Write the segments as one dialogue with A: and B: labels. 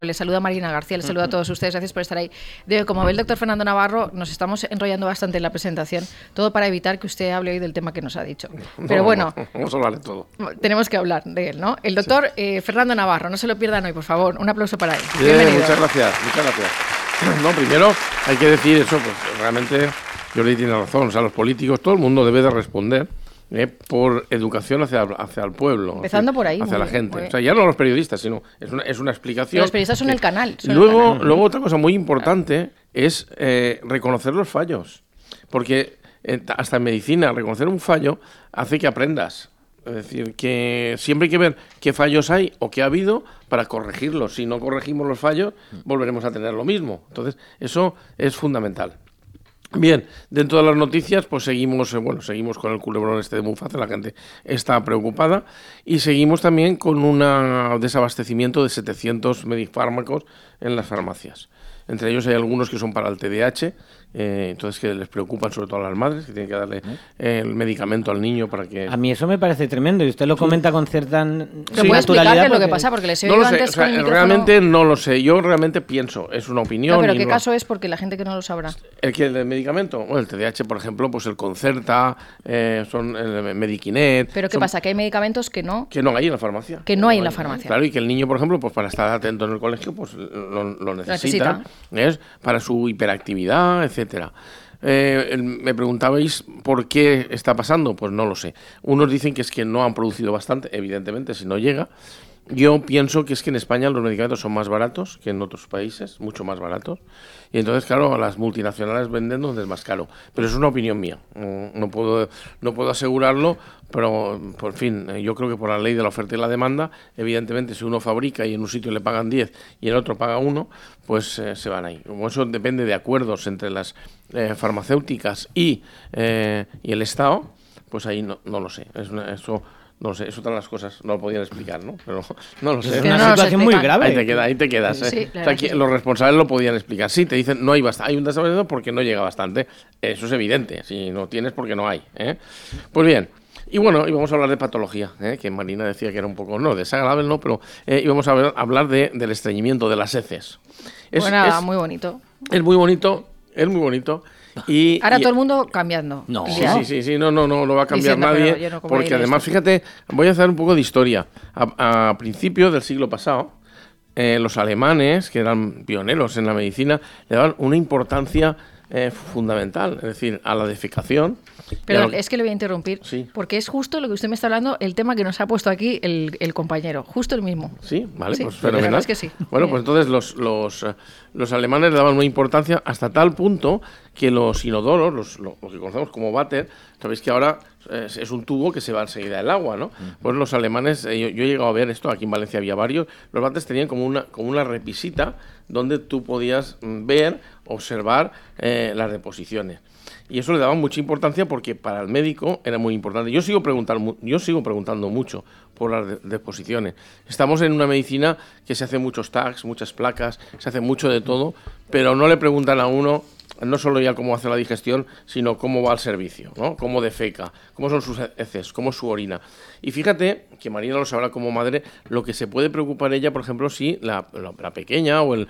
A: Le saluda Marina García, le saluda a todos ustedes, gracias por estar ahí. Como ve el doctor Fernando Navarro, nos estamos enrollando bastante en la presentación, todo para evitar que usted hable hoy del tema que nos ha dicho. Pero bueno,
B: vamos a hablar de todo.
A: Tenemos que hablar de él, ¿no? El doctor Fernando Navarro, no se lo pierdan hoy, por favor, un aplauso para él.
B: Bienvenido. Muchas gracias. No, primero hay que decir eso, pues realmente Jordi tiene razón, o sea, los políticos, todo el mundo debe de responder por educación hacia el pueblo.
A: Empezando por ahí.
B: Hacia la gente. O sea, ya no los periodistas, sino es una explicación.
A: Los periodistas son el canal.
B: Luego otra cosa muy importante es reconocer los fallos. Porque hasta en medicina, reconocer un fallo hace que aprendas. Es decir, que siempre hay que ver qué fallos hay o qué ha habido para corregirlos. Si no corregimos los fallos, volveremos a tener lo mismo. Entonces, eso es fundamental. Bien, dentro de las noticias, pues seguimos con el culebrón de Mufasa, la gente está preocupada, y seguimos también con un desabastecimiento de 700 medifármacos en las farmacias. Entre ellos hay algunos que son para el TDAH, entonces que les preocupan sobre todo a las madres, que tienen que darle el medicamento al niño para que...
C: A mí eso me parece tremendo, y usted lo comenta con cierta
A: naturalidad. ¿Puede explicar qué es lo que pasa? Porque les he oído antes con el micrófono...
B: Realmente no lo sé, yo realmente pienso, es una opinión...
A: No, pero ¿qué caso es? Porque la gente que no lo sabrá.
B: ¿El medicamento? Bueno, el TDAH, por ejemplo, pues el Concerta, son el Mediquinet...
A: ¿Pero qué pasa? ¿Que hay medicamentos que no?
B: Que no hay en la farmacia.
A: Que no hay en la farmacia.
B: Claro, y que el niño, por ejemplo, pues para estar atento en el colegio, pues lo necesita. ¿Es? Para su hiperactividad, etcétera. Me preguntabais por qué está pasando, pues no lo sé. Unos dicen que es que no han producido bastante, evidentemente, si no llega. Yo pienso que es que en España los medicamentos son más baratos que en otros países, mucho más baratos. Y entonces, claro, las multinacionales venden donde es más caro. Pero es una opinión mía. No puedo asegurarlo, pero, por fin, yo creo que por la ley de la oferta y la demanda, evidentemente, si uno fabrica y en un sitio le pagan 10 y en otro paga 1, pues se van ahí. Como eso depende de acuerdos entre las farmacéuticas y el Estado, pues ahí no lo sé. No lo sé, es otra de las cosas, no lo podían explicar, ¿no? Pero no lo sé.
C: Es una situación muy grave.
B: Ahí te quedas.
A: Sí,
B: o sea, los responsables lo podían explicar. Sí, te dicen, no hay bastante, hay un desabastecimiento porque no llega bastante. Eso es evidente, si no tienes porque no hay. Pues bien, y bueno, íbamos a hablar de patología, que Marina decía que era un poco, no, desagradable, no, pero íbamos a hablar del estreñimiento, de las heces.
A: Muy bonito.
B: Es muy bonito.
A: Ahora todo el mundo cambiando.
C: No.
B: Sí, no lo va a cambiar nadie, porque además, fíjate, voy a hacer un poco de historia. A principios del siglo pasado, los alemanes, que eran pioneros en la medicina, le daban una importancia fundamental, es decir, a la defecación.
A: Pero es que le voy a interrumpir,
B: sí,
A: porque es justo lo que usted me está hablando, el tema que nos ha puesto aquí el compañero, justo el mismo.
B: Sí, vale,
A: sí,
B: pues fenomenal.
A: Es que sí.
B: Bueno, pues entonces los alemanes le daban una importancia hasta tal punto que los inodoros, lo que conocemos como váter, sabéis que ahora es un tubo que se va enseguida el agua, ¿no? Pues los alemanes, yo he llegado a ver esto, aquí en Valencia había varios, los váteres tenían como una repisita donde tú podías ver, observar las deposiciones. Y eso le daba mucha importancia porque para el médico era muy importante. Yo sigo preguntando mucho por las deposiciones. Estamos en una medicina que se hace muchos tags, muchas placas, se hace mucho de todo, pero no le preguntan a uno no solo ya cómo hace la digestión, sino cómo va el servicio, ¿no? Cómo defeca, cómo son sus heces, cómo es su orina. Y fíjate, que Marina lo sabrá como madre, lo que se puede preocupar ella, por ejemplo, si la pequeña o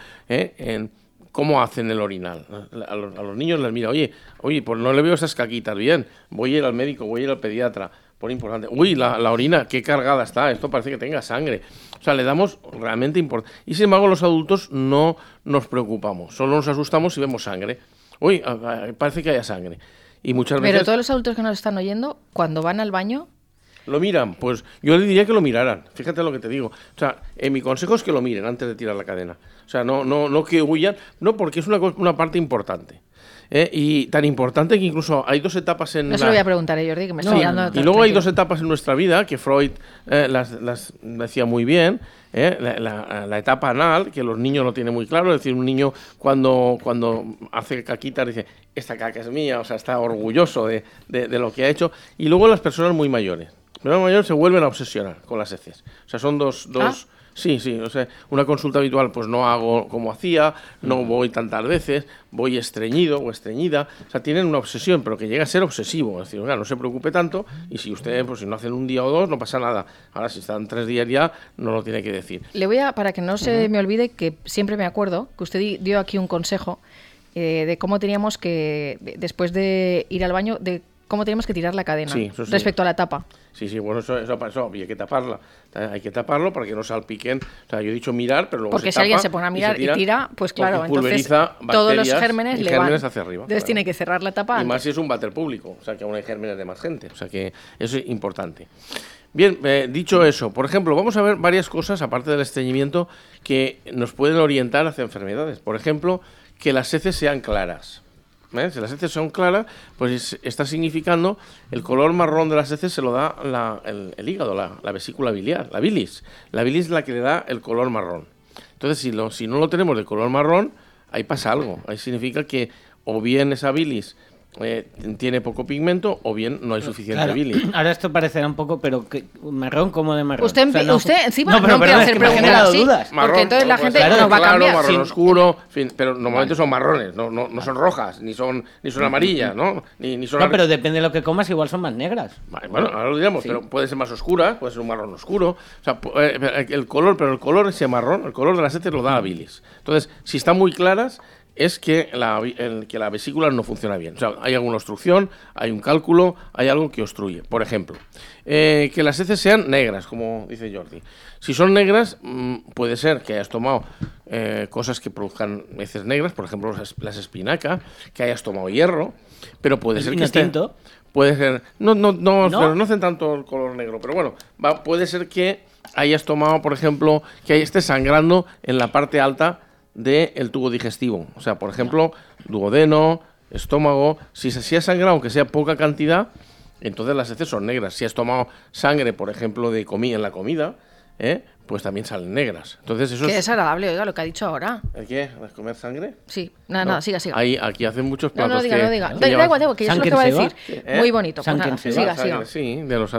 B: cómo hacen el orinal. A los niños les mira, oye, pues no le veo esas caquitas bien, voy a ir al médico, voy a ir al pediatra, por importante. Uy, la orina, qué cargada está, esto parece que tenga sangre. O sea, le damos realmente importancia. Y sin embargo, los adultos no nos preocupamos, solo nos asustamos si vemos sangre. Uy, parece que haya sangre. Y muchas veces...
A: Pero todos los adultos que nos están oyendo, cuando van al baño...
B: ¿Lo miran? Pues yo le diría que lo miraran. Fíjate lo que te digo. O sea, mi consejo es que lo miren antes de tirar la cadena. O sea, no que huyan. No, porque es una parte importante. Y tan importante que incluso hay dos etapas en...
A: No se lo voy a preguntar, Jordi, que me estoy dando...
B: Y luego hay dos etapas en nuestra vida, que Freud las decía muy bien. La etapa anal, que los niños lo tienen muy claro. Es decir, un niño cuando hace caquita dice, esta caca es mía, o sea, está orgulloso de lo que ha hecho. Y luego las personas muy mayores. Los mayores se vuelven a obsesionar con las heces. O sea, son dos Sí, o sea, una consulta habitual pues no hago como hacía, no voy tantas veces, voy estreñido o estreñida, o sea, tienen una obsesión, pero que llega a ser obsesivo, es decir, oiga, no se preocupe tanto y si usted, pues si no hacen un día o dos, no pasa nada. Ahora, si están 3 días ya, no lo tiene que decir.
A: Le voy a, para que no se me olvide, que siempre me acuerdo que usted dio aquí un consejo de cómo teníamos que, después de ir al baño, de cómo teníamos que tirar la cadena respecto a la tapa.
B: Sí, bueno, eso hay que taparla. Hay que taparlo para que no salpiquen. O sea, yo he dicho mirar, pero luego
A: porque si alguien se pone a mirar y tira, pues claro, entonces todos los gérmenes le van
B: hacia arriba.
A: Entonces tiene que cerrar la tapa.
B: Y más si es un váter público, o sea, que aún hay gérmenes de más gente. O sea, que eso es importante. Bien, dicho eso, por ejemplo, vamos a ver varias cosas, aparte del estreñimiento, que nos pueden orientar hacia enfermedades. Por ejemplo, que las heces sean claras. Si las heces son claras, pues está significando el color marrón de las heces se lo da el hígado, la vesícula biliar, la bilis. La bilis es la que le da el color marrón. Entonces, si no lo tenemos de color marrón, ahí pasa algo. Ahí significa que o bien esa bilis tiene poco pigmento o bien no hay suficiente bilis.
C: Ahora esto parecerá un poco, pero marrón como de marrón.
A: Usted encima no empieza a hacer preguntas así, dudas.
B: Marrón,
A: porque entonces la gente
B: claro,
A: nos va a cambiar.
B: Marrón oscuro, en fin, pero normalmente son marrones, no son rojas, ni son amarillas, ¿no? Ni son
C: pero depende de lo que comas, igual son más negras.
B: Bueno, ahora lo diremos, pero puede ser más oscura, puede ser un marrón oscuro. O sea, el color ese marrón, el color de las heces lo da la bilis. Entonces, si están muy claras, es que la vesícula no funciona bien. O sea, hay alguna obstrucción, hay un cálculo, hay algo que obstruye. Por ejemplo, que las heces sean negras, como dice Jordi. Si son negras, puede ser que hayas tomado cosas que produzcan heces negras, por ejemplo, las espinacas, que hayas tomado hierro, pero puede ser que
C: tinto.
B: Puede ser, no, pero no hacen tanto el color negro, pero bueno, puede ser que hayas tomado, por ejemplo, que estés sangrando en la parte alta del tubo digestivo. O sea, por ejemplo, duodeno, estómago. Si has sangrado, aunque sea poca cantidad, entonces las heces son negras. Si has tomado sangre, por ejemplo, en la comida, pues también salen negras. Entonces eso
A: Qué desagradable, oiga, lo que ha dicho ahora.
B: ¿El qué? ¿Comer sangre?
A: Sí, nada, siga.
B: Aquí hacen muchos platos.
A: No diga. Da igual, que yo sé lo que va a decir. Muy bonito. Siga.
B: Sí,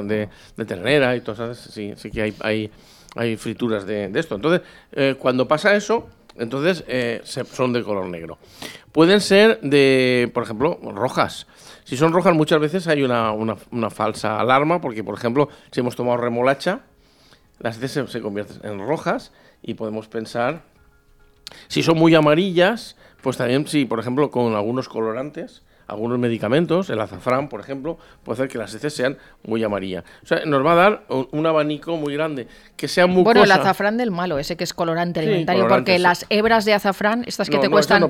B: de ternera y todo eso. Sí que hay frituras de esto. Entonces, cuando pasa eso, entonces son de color negro. Pueden ser por ejemplo, rojas. Si son rojas, muchas veces hay una falsa alarma, porque, por ejemplo, si hemos tomado remolacha, las heces se convierten en rojas y podemos pensar. Si son muy amarillas, pues también, si por ejemplo con algunos colorantes, algunos medicamentos, el azafrán, por ejemplo, puede hacer que las heces sean muy amarillas. O sea, nos va a dar un abanico muy grande, que sea mucosa.
A: Bueno, el azafrán del malo, ese que es colorante alimentario, porque las hebras de azafrán, estas que te cuestan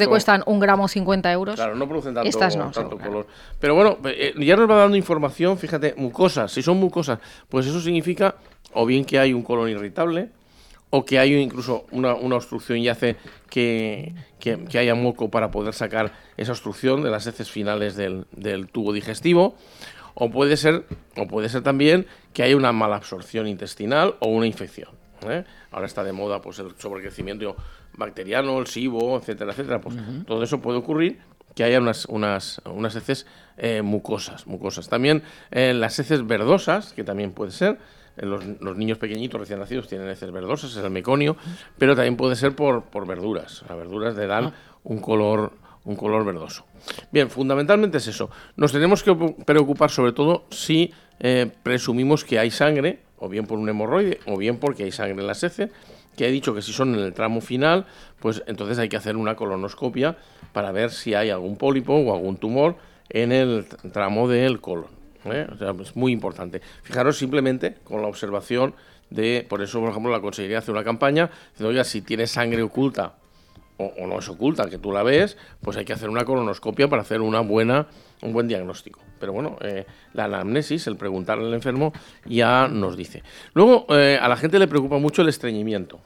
A: 1 gramo 50 euros.
B: Claro, no producen tanto
A: Claro.
B: color. Pero bueno, ya nos va dando información, fíjate, mucosas. Si son mucosas, pues eso significa o bien que hay un colon irritable, o que hay incluso una obstrucción y hace que haya moco para poder sacar esa obstrucción de las heces finales del tubo digestivo, o puede ser también que haya una mala absorción intestinal o una infección. Ahora está de moda pues el sobrecrecimiento bacteriano, el SIBO, etcétera. Pues todo eso puede ocurrir, que haya unas heces mucosas. También las heces verdosas, que también puede ser. Los niños pequeñitos recién nacidos tienen heces verdosas, es el meconio, pero también puede ser por verduras. Las verduras le dan un color verdoso. Bien, fundamentalmente es eso. Nos tenemos que preocupar sobre todo si presumimos que hay sangre, o bien por un hemorroide, o bien porque hay sangre en las heces, que he dicho que si son en el tramo final, pues entonces hay que hacer una colonoscopia para ver si hay algún pólipo o algún tumor en el tramo del colon. O sea, es muy importante. Fijaros simplemente con la observación por eso, por ejemplo, la Consejería hace una campaña diciendo, oiga, si tienes sangre oculta o no es oculta, que tú la ves, pues hay que hacer una colonoscopia para hacer un buen diagnóstico. Pero bueno, la anamnesis, el preguntarle al enfermo, ya nos dice. Luego, a la gente le preocupa mucho el estreñimiento.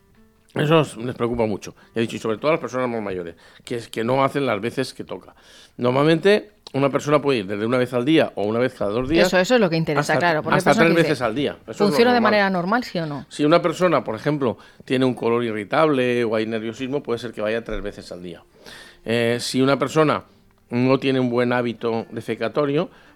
B: Eso les preocupa mucho. Ya he dicho, y sobre todo a las personas más mayores, que no hacen las veces que toca. Normalmente, una persona puede ir desde una vez al día o una vez cada 2 días.
A: Eso es lo que interesa, claro.
B: Hasta 3 veces al día. Eso
A: ¿funciona de manera normal, sí o no?
B: Si una persona, por ejemplo, tiene un color irritable o hay nerviosismo, puede ser que vaya 3 veces al día. Si una persona no tiene un buen hábito defecatorio,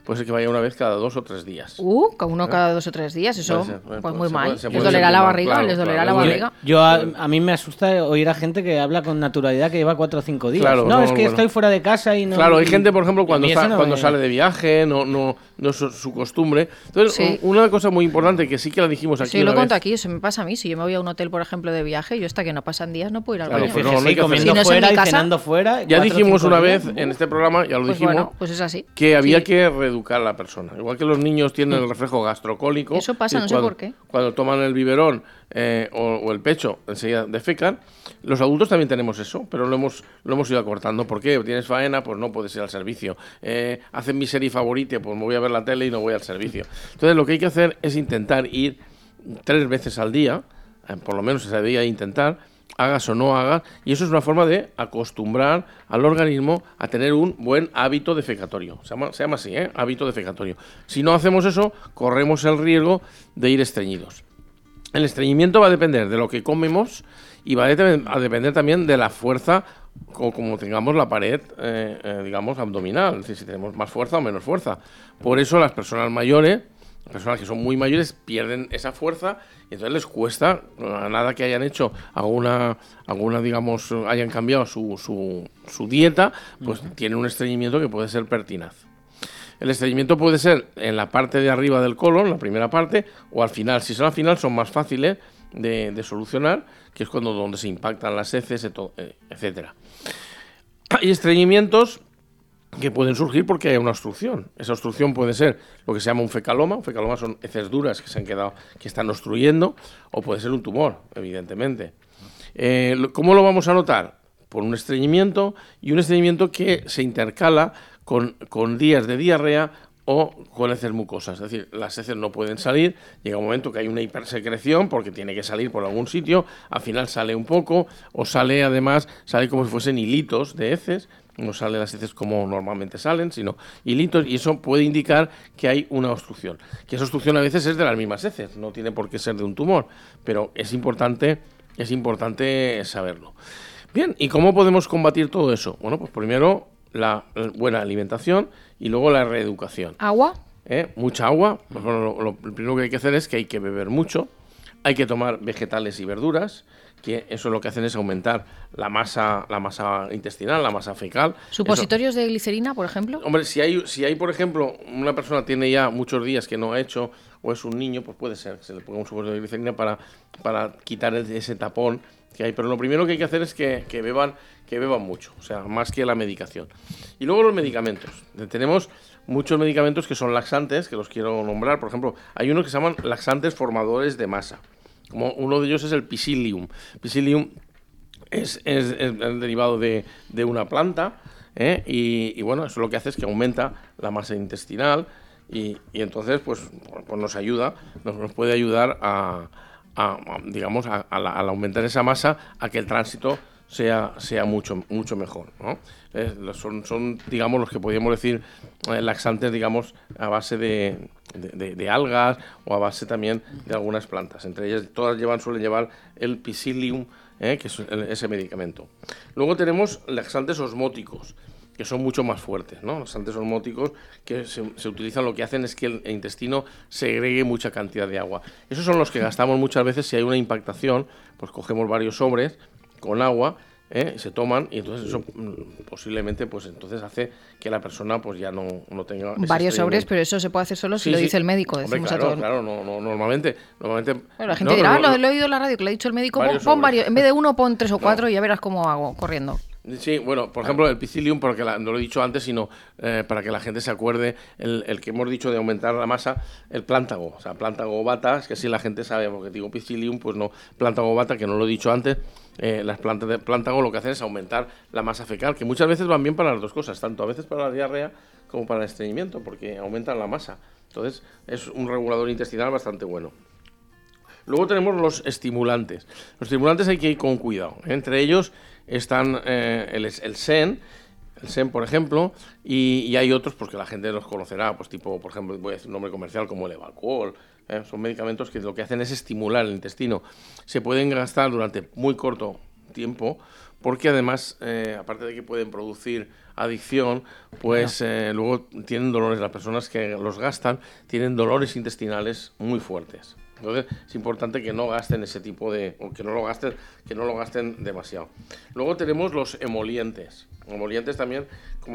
B: puede ser que vaya una vez cada 2 o 3 días.
A: Uno cada 2 o 3 días, eso pues muy mal. Les dolerá la barriga, les dolerá la barriga.
C: A mí me asusta oír a gente que habla con naturalidad que lleva 4 o 5 días. Claro, es que estoy fuera de casa y no...
B: Claro, hay gente, por ejemplo, cuando sale de viaje, no es su costumbre. Entonces, una cosa muy importante que sí que la dijimos aquí.
A: Sí, lo cuento aquí, eso me pasa a mí. Si yo me voy a un hotel, por ejemplo, de viaje, yo hasta que no pasan días no puedo ir al baño.
C: Pues comiendo fuera y cenando fuera.
B: Ya dijimos una vez en este programa, ya lo dijimos,
A: bueno, pues es así.
B: Que había que reeducar a la persona. Igual que los niños tienen el reflejo gastrocólico.
A: Eso pasa, no sé por qué.
B: Cuando toman el biberón o el pecho, enseguida defecan. Los adultos también tenemos eso, pero lo hemos ido acortando. ¿Por qué? ¿Tienes faena? Pues no puedes ir al servicio. Hacen mi serie favorita, pues me voy a ver la tele y no voy al servicio. Entonces lo que hay que hacer es intentar ir 3 veces al día, por lo menos se debería intentar, hagas o no hagas, y eso es una forma de acostumbrar al organismo a tener un buen hábito defecatorio. Se llama así, hábito defecatorio. Si no hacemos eso, corremos el riesgo de ir estreñidos. El estreñimiento va a depender de lo que comemos y va a depender también de la fuerza, como tengamos la pared, digamos, abdominal, es decir, si tenemos más fuerza o menos fuerza. Por eso las personas mayores, personas que son muy mayores, pierden esa fuerza y entonces les cuesta, a nada que hayan hecho alguna digamos, hayan cambiado su dieta, pues tienen un estreñimiento que puede ser pertinaz. El estreñimiento puede ser en la parte de arriba del colon, la primera parte, o al final. Si son al final, son más fáciles de solucionar, que es donde se impactan las heces, etcétera. Hay estreñimientos que pueden surgir porque hay una obstrucción. Esa obstrucción puede ser lo que se llama un fecaloma. Un fecaloma son heces duras que están obstruyendo, o puede ser un tumor, evidentemente. ¿Cómo lo vamos a notar? Por un estreñimiento, y un estreñimiento que se intercala con días de diarrea o con heces mucosas. Es decir, las heces no pueden salir, llega un momento que hay una hipersecreción porque tiene que salir por algún sitio, al final sale un poco, o sale como si fuesen hilitos de heces, no salen las heces como normalmente salen, sino hilitos, y eso puede indicar que hay una obstrucción. Que esa obstrucción a veces es de las mismas heces, no tiene por qué ser de un tumor, pero es importante saberlo. Bien, ¿y cómo podemos combatir todo eso? Bueno, pues primero la buena alimentación y luego la reeducación.
A: ¿Agua?
B: Mucha agua. Pues bueno, lo primero que hay que hacer es que hay que beber mucho, hay que tomar vegetales y verduras, que eso lo que hacen es aumentar la masa intestinal, la masa fecal.
A: ¿Supositorios de glicerina, por ejemplo?
B: Hombre, si hay, por ejemplo, una persona tiene ya muchos días que no ha hecho, o es un niño, pues puede ser que se le ponga un supositorio de glicerina para quitar ese tapón que hay. Pero lo primero que hay que hacer es que beban mucho, o sea, más que la medicación. Y luego los medicamentos. Tenemos muchos medicamentos que son laxantes, que los quiero nombrar. Por ejemplo, hay unos que se llaman laxantes formadores de masa. Como uno de ellos es el Psyllium. Psyllium es el derivado de una planta, y bueno, eso lo que hace es que aumenta la masa intestinal y entonces pues nos ayuda, nos puede ayudar digamos, al aumentar esa masa, a que el tránsito sea mucho mejor, ¿no? Son, digamos, los que podríamos decir laxantes, digamos, a base de algas, o a base también de algunas plantas. Entre ellas, todas suelen llevar el Psyllium, que es ese medicamento. Luego tenemos laxantes osmóticos, que son mucho más fuertes, ¿no? Los laxantes osmóticos que se utilizan, lo que hacen es que el intestino segregue mucha cantidad de agua. Esos son los que gastamos muchas veces si hay una impactación, pues cogemos varios sobres con agua, se toman, y entonces eso posiblemente pues entonces hace que la persona pues ya no tenga
A: varios sobres, pero eso se puede hacer solo si lo dice el médico.
B: Hombre, claro, normalmente
A: bueno, la gente dirá, lo he oído en la radio que lo ha dicho el médico, pon varios, en vez de uno pon 3 o 4 y ya verás cómo hago corriendo.
B: Sí, bueno, por ejemplo, el Psyllium, porque no lo he dicho antes, sino para que la gente se acuerde, el que hemos dicho de aumentar la masa, el plántago, o sea, plántago bata, es que si la gente sabe, porque digo Psyllium, pues no, plántago bata, que no lo he dicho antes. Las plantas de plántago lo que hacen es aumentar la masa fecal, que muchas veces van bien para las dos cosas, tanto a veces para la diarrea como para el estreñimiento, porque aumentan la masa. Entonces es un regulador intestinal bastante bueno. Luego tenemos los estimulantes. Los estimulantes hay que ir con cuidado. Entre ellos están el SEN, por ejemplo, y hay otros pues que la gente los conocerá, pues tipo, por ejemplo, voy a decir un nombre comercial como el Evalcuol. Son medicamentos que lo que hacen es estimular el intestino. Se pueden gastar durante muy corto tiempo, porque además, aparte de que pueden producir adicción, pues luego tienen dolores. Las personas que los gastan tienen dolores intestinales muy fuertes. Entonces es importante que no gasten ese tipo de, o que no lo gasten demasiado. Luego tenemos los emolientes. Emolientes también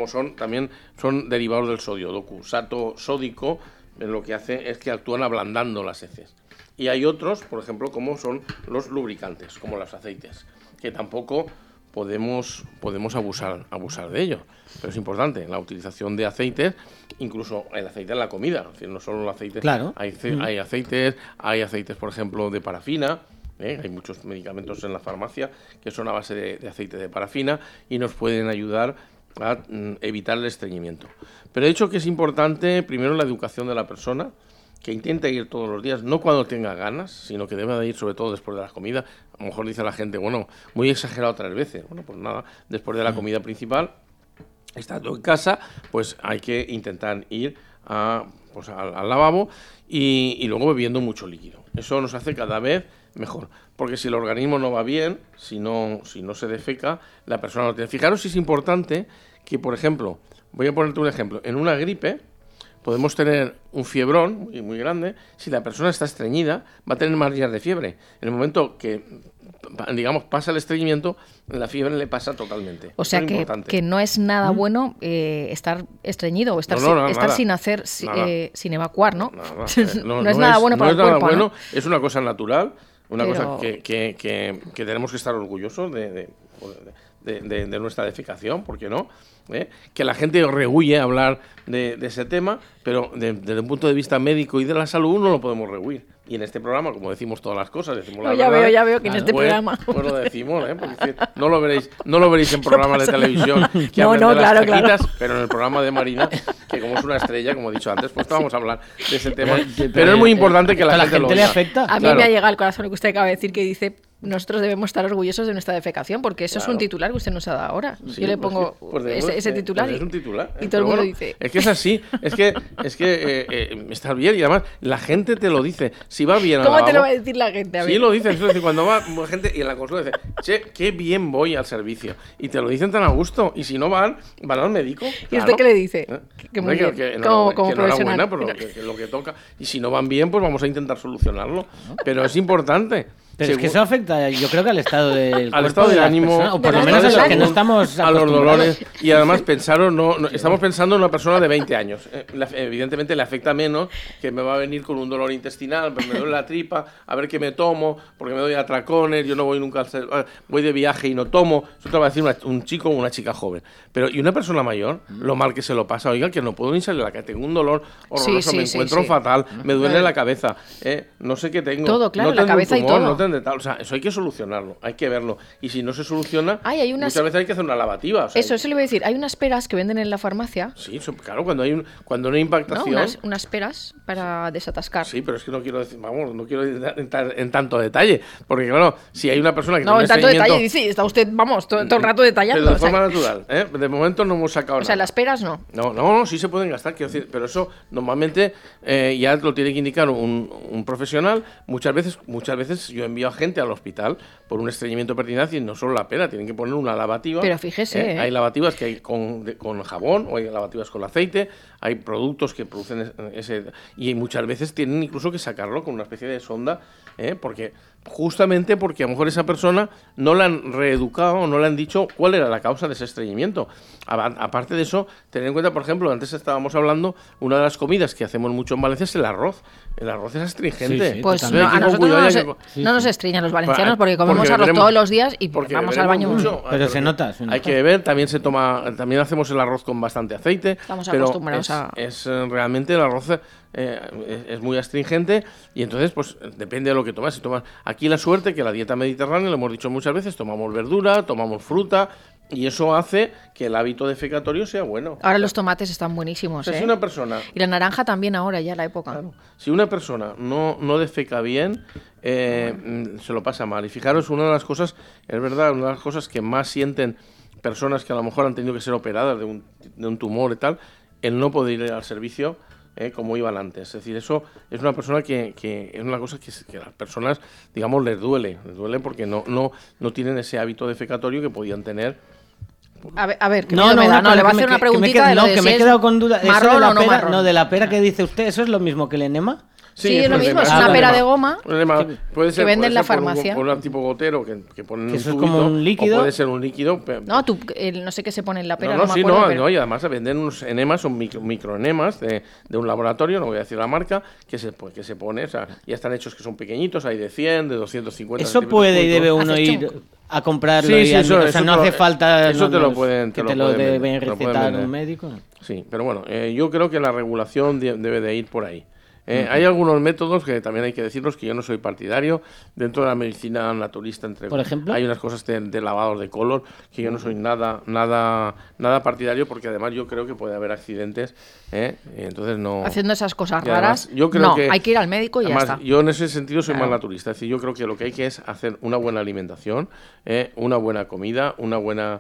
B: son derivados del sodio, docusato sódico, lo que hace es que actúan ablandando las heces. Y hay otros, por ejemplo, como son los lubricantes, como los aceites, que tampoco podemos abusar de ello. Pero es importante la utilización de aceites, incluso el aceite en la comida, es decir, no solo el aceite.
C: Claro.
B: Hay aceites, por ejemplo, de parafina. Hay muchos medicamentos en la farmacia que son a base de aceite de parafina y nos pueden ayudar a evitar el estreñimiento. Pero he dicho que es importante primero la educación de la persona, que intente ir todos los días, no cuando tenga ganas, sino que debe de ir sobre todo después de la comida. A lo mejor dice la gente, bueno, muy exagerado 3 veces. Bueno, pues nada, después de la comida principal, estando en casa, pues hay que intentar ir al lavabo y luego bebiendo mucho líquido. Eso nos hace cada vez mejor, porque si el organismo no va bien, si no se defeca, la persona no tiene. Fijaros si es importante que, por ejemplo, voy a ponerte un ejemplo, en una gripe podemos tener un fiebrón muy, muy grande. Si la persona está estreñida, va a tener más días de fiebre. En el momento que, digamos, pasa el estreñimiento, la fiebre le pasa totalmente.
A: O sea que no es nada bueno estar estreñido o estar sin hacer, sin evacuar, ¿no? No es nada bueno para el cuerpo. Bueno, ¿no?
B: Es una cosa natural, cosa que tenemos que estar orgullosos de nuestra defecación, ¿por qué no? Que la gente rehuye hablar de ese tema, pero desde un punto de vista médico y de la salud no lo podemos rehuir. Y en este programa, como decimos todas las cosas, decimos la verdad.
A: Ya veo que en este programa...
B: Pues lo decimos, porque no lo veréis en programas de televisión que
A: hablan
B: de las
A: claro.
B: Pero en el programa de Marina, que como es una estrella, como he dicho antes, pues vamos a hablar de ese tema. Pero es muy importante que la gente
C: le afecta.
A: A mí me ha llegado al corazón lo que usted acaba de decir, que dice... Nosotros debemos estar orgullosos de nuestra defecación, porque eso es un titular que usted nos ha dado ahora.
B: Sí,
A: yo le pongo ese titular,
B: es un titular
A: y todo el mundo dice...
B: Es que es así, es que está bien, y además la gente te lo dice. Si va bien
A: ¿Cómo te lo va a decir la gente?
B: Sí, lo dicen. Es decir, cuando va gente y en la consulta dice, che, qué bien voy al servicio. Y te lo dicen tan a gusto. Y si no van al médico.
A: ¿Y usted qué le dice? Que muy bien, como profesional.
B: Pero lo que toca. Y si no van bien, pues vamos a intentar solucionarlo. Pero es importante.
C: Pero es que eso afecta, yo creo que al estado del
B: al estado de ánimo,
C: o por lo menos a los que no estamos
B: a los dolores. Y además estamos pensando en una persona de 20 años. Evidentemente le afecta menos que me va a venir con un dolor intestinal, pues me duele la tripa, a ver qué me tomo, porque me doy atracones, yo no voy nunca voy de viaje y no tomo. Eso te va a decir un chico o una chica joven. Pero y una persona mayor, lo mal que se lo pasa, oiga, que no puedo ni salir a la calle, tengo un dolor horroroso, me encuentro fatal, me duele la cabeza, no sé qué tengo.
A: Todo, claro,
B: no
A: la cabeza
B: tumor,
A: y todo.
B: O sea, eso hay que solucionarlo, hay que verlo. Y si no se soluciona, muchas veces hay que hacer una lavativa. O sea,
A: eso le voy a decir. Hay unas peras que venden en la farmacia.
B: Sí, claro, cuando no hay impactación.
A: ¿No? Unas peras para desatascar.
B: Sí, pero es que no quiero entrar en tanto detalle. Porque, claro, si hay una persona que
A: no, en tanto detalle, dice, está usted, todo el rato detallando.
B: Pero de forma natural, De momento no hemos sacado nada.
A: O sea, las peras no.
B: No, sí se pueden gastar, quiero decir, pero eso normalmente ya lo tiene que indicar un profesional. Muchas veces yo envío a gente al hospital por un estreñimiento pertinaz y no solo la pera, tienen que poner una lavativa.
A: Pero fíjese,
B: Hay lavativas que hay con jabón o hay lavativas con aceite, hay productos que producen ese... Y muchas veces tienen incluso que sacarlo con una especie de sonda, justamente porque a lo mejor esa persona no la han reeducado o no le han dicho cuál era la causa de ese estreñimiento. Aparte de eso, tener en cuenta, por ejemplo, antes estábamos hablando, una de las comidas que hacemos mucho en Valencia es el arroz. El arroz es astringente.
A: Sí, pues no, a nosotros no nos estreñan los valencianos porque comemos arroz todos los días y vamos al baño
B: mucho.
C: Pero se nota.
B: Hay que beber, también hacemos el arroz con bastante aceite.
A: Estamos acostumbrados
B: realmente el arroz es muy astringente y entonces pues depende de lo que tomas. Si tomas aquí la suerte que la dieta mediterránea, lo hemos dicho muchas veces, tomamos verdura, tomamos fruta y eso hace que el hábito defecatorio sea bueno.
A: Ahora los tomates están buenísimos.
B: Si una persona...
A: Y la naranja también ahora, ya la época.
B: Claro. Si una persona no defeca bien, se lo pasa mal. Y fijaros, una de las cosas, es verdad, una de las cosas que más sienten personas que a lo mejor han tenido que ser operadas de un tumor y tal, el no poder ir al servicio como iban antes. Es decir, eso es una persona que es una cosa que a las personas, digamos, les duele porque no tienen ese hábito defecatorio que podían tener.
A: A ver, le va a hacer una preguntita
C: que me he quedado con duda.
A: ¿Marrón
C: de la
A: o no
C: pera,
A: marrón?
C: No, de la pera que dice usted, ¿eso es lo mismo que el enema?
A: Sí, es lo mismo, es una pera de goma
B: puede ser,
A: que venden en la farmacia.
B: Por un tipo gotero que ponen
C: eso es como un líquido.
B: O puede ser un líquido.
A: No, no sé qué se pone en la pera.
B: Y además se venden unos enemas, son microenemas de un laboratorio, no voy a decir la marca, que se pone, o sea, ya están hechos que son pequeñitos, hay de 100, de 250.
C: Eso puede y debe uno ir a comprarlo. No hace falta.
B: Eso te lo pueden.
C: Que te lo deben recetar un médico.
B: Sí, pero bueno, yo creo que la regulación debe de ir por ahí. Hay algunos métodos que también hay que decirlos que yo no soy partidario. Dentro de la medicina naturista, por ejemplo, hay unas cosas de lavados de color que yo no soy nada partidario, porque además yo creo que puede haber accidentes. Entonces no.
A: Haciendo esas cosas raras.
B: Yo creo que
A: hay que ir al médico y
B: además,
A: ya está.
B: Yo en ese sentido soy más naturista. Es decir, yo creo que lo que hay que es hacer una buena alimentación, una buena comida, una buena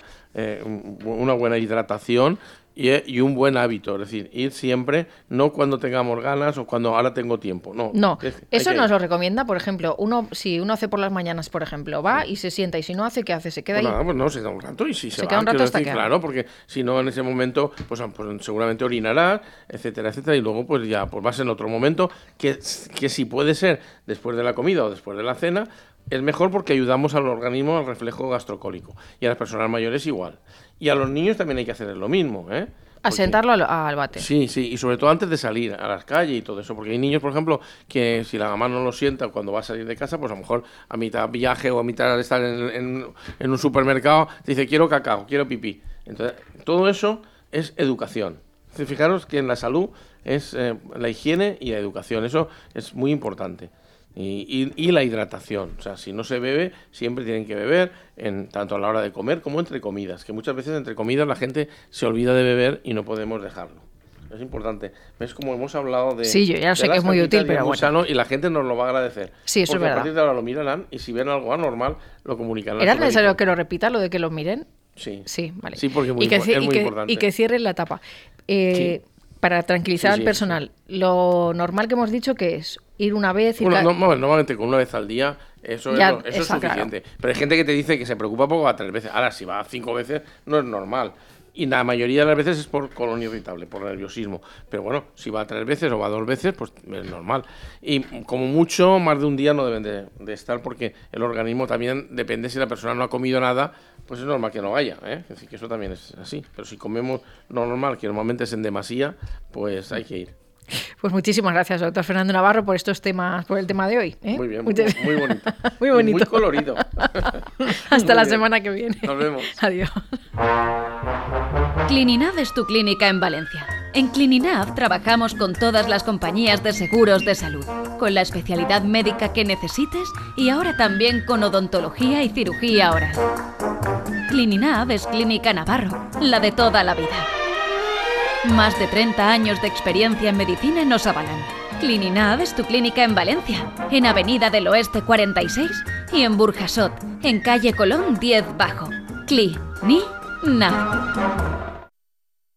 B: hidratación. Y un buen hábito, es decir, ir siempre, no cuando tengamos ganas o cuando ahora tengo tiempo, no.
A: Eso nos lo recomienda, por ejemplo, si uno hace por las mañanas, por ejemplo, va y se sienta, y si no hace, ¿qué hace? ¿Se queda ahí?
B: Nada, pues no, se da un rato y si se
A: queda un rato hasta
B: decir, claro, porque si no en ese momento, pues seguramente orinarás, etcétera, y luego pues ya pues vas en otro momento, que si puede ser después de la comida o después de la cena, es mejor porque ayudamos al organismo al reflejo gastrocólico. Y a las personas mayores igual. Y a los niños también hay que hacer lo mismo,
A: A sentarlo al bate.
B: Sí, y sobre todo antes de salir a las calles y todo eso. Porque hay niños, por ejemplo, que si la mamá no lo sienta cuando va a salir de casa, pues a lo mejor a mitad viaje o a mitad de estar en un supermercado, te dice, quiero cacao, quiero pipí. Entonces, todo eso es educación. Fijaros que en la salud es la higiene y la educación. Eso es muy importante. Y la hidratación, o sea, si no se bebe, siempre tienen que beber, tanto a la hora de comer como entre comidas, que muchas veces entre comidas la gente se olvida de beber y no podemos dejarlo. Es importante. ¿Ves cómo hemos hablado de...
A: Sí, yo ya sé que es muy útil, pero
B: bueno. Sano, y la gente nos lo va a agradecer.
A: Sí, eso es verdad.
B: A partir de ahora lo mirarán y si ven algo anormal, lo comunicarán.
A: ¿Era necesario que lo repita, lo de que lo miren?
B: Sí.
A: Sí, vale.
B: Sí, porque es muy importante.
A: Y que cierren la tapa. Para tranquilizar al personal, lo normal que hemos dicho que es ir una vez...
B: Normalmente con una vez al día eso es suficiente. Claro. Pero hay gente que te dice que se preocupa poco a 3 veces. Ahora, si va a 5 veces, no es normal. Y la mayoría de las veces es por colon irritable, por nerviosismo. Pero bueno, si va 3 veces o va 2 veces, pues es normal. Y como mucho, más de un día no deben de estar, porque el organismo también depende. Si la persona no ha comido nada, pues es normal que no vaya, Es decir, que eso también es así. Pero si comemos lo normal, que normalmente es en demasía, pues hay que ir.
A: Pues muchísimas gracias, doctor Fernando Navarro, por estos temas, por el tema de hoy.
B: Muy bien, muy bonito.
A: Muy bonito.
B: Y muy colorido.
A: Hasta la semana que viene.
B: Nos vemos.
A: Adiós.
D: Clininav es tu clínica en Valencia. En Clininav trabajamos con todas las compañías de seguros de salud, con la especialidad médica que necesites y ahora también con odontología y cirugía oral. Clininav es Clínica Navarro, la de toda la vida. Más de 30 años de experiencia en medicina nos avalan. Clininav es tu clínica en Valencia, en Avenida del Oeste 46 y en Burjasot, en calle Colón 10 Bajo. Cli-ni-nav.